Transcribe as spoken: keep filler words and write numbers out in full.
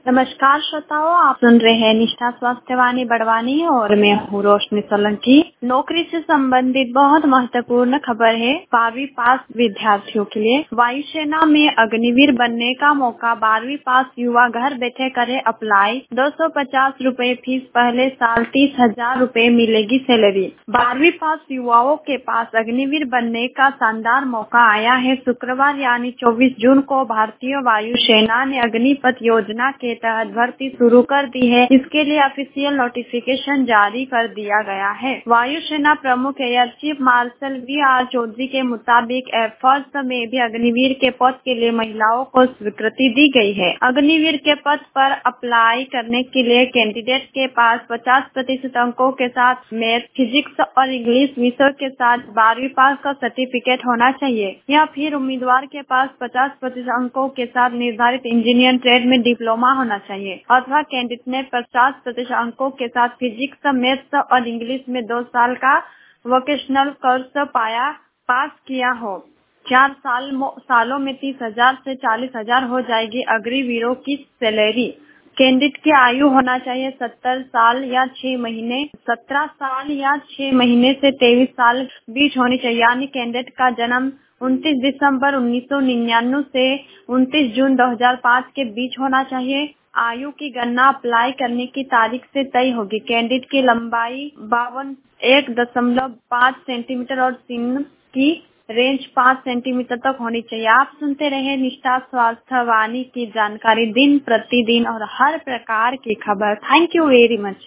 नमस्कार श्रोताओं, आप सुन रहे हैं निष्ठा स्वास्थ्य वाणी बड़वानी और मैं हूँ रोशनी सोलंकी। नौकरी से संबंधित बहुत महत्वपूर्ण खबर है बारहवीं पास विद्यार्थियों के लिए। वायुसेना में अग्निवीर बनने का मौका। बारहवीं पास युवा घर बैठे करे अप्लाई। दो सौ पचास रूपए फीस, पहले साल तीस हजार रूपए मिलेगी सैलरी। बारहवीं पास युवाओं के पास अग्निवीर बनने का शानदार मौका आया है। शुक्रवार यानी चौबीस जून को भारतीय वायुसेना ने अग्निपथ योजना के तहत भर्ती शुरू कर दी है। इसके लिए ऑफिशियल नोटिफिकेशन जारी कर दिया गया है। वायुसेना प्रमुख air chief marshal V R Chaudhary के मुताबिक एयरफोर्स में भी अग्निवीर के पद के लिए महिलाओं को स्वीकृति दी गई है। अग्निवीर के पद पर अप्लाई करने के लिए कैंडिडेट के पास पचास प्रतिशत अंकों के साथ मैथ, फिजिक्स और इंग्लिश विषयों के साथ बारहवीं पास का सर्टिफिकेट होना चाहिए या फिर उम्मीदवार के पास पचास प्रतिशत अंकों के साथ निर्धारित इंजीनियरिंग ट्रेड में डिप्लोमा होना चाहिए अथवा कैंडिडेट ने पचास प्रतिशत अंकों के साथ फिजिक्स, मैथ्स और इंग्लिश में दो साल का वोकेशनल कोर्स पाया पास किया हो। चार साल सालों में तीस हजार से चालीस हजार हो जाएगी अग्निवीरों की सैलरी। कैंडिडेट की आयु होना चाहिए सत्तर साल या छह महीने सत्रह साल या छह महीने से तेईस साल बीच होनी चाहिए, यानी कैंडिडेट का जन्म उनतीस दिसंबर उन्नीस सौ निन्यानवे से उनतीस जून दो हज़ार पाँच के बीच होना चाहिए। आयु की गणना अप्लाई करने की तारीख से तय होगी। कैंडिडेट की लंबाई बावन एक दशमलव पाँच सेंटीमीटर और सीन की रेंज पाँच सेंटीमीटर तक होनी चाहिए। आप सुनते रहे निष्ठा स्वास्थ्य वाणी की जानकारी दिन प्रतिदिन और हर प्रकार की खबर। Thank you very much.